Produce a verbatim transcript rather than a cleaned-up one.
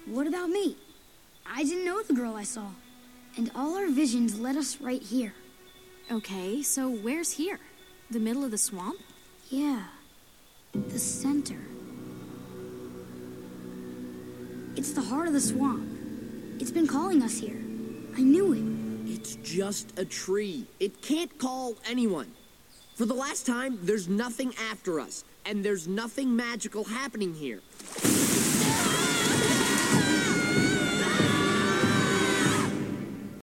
What about me? I didn't know the girl I saw. And all our visions led us right here. Okay, so where's here? The middle of the swamp? Yeah. The center. It's the heart of the swamp. It's been calling us here. I knew it. It's just a tree. It can't call anyone. For the last time, there's nothing after us, and there's nothing magical happening here.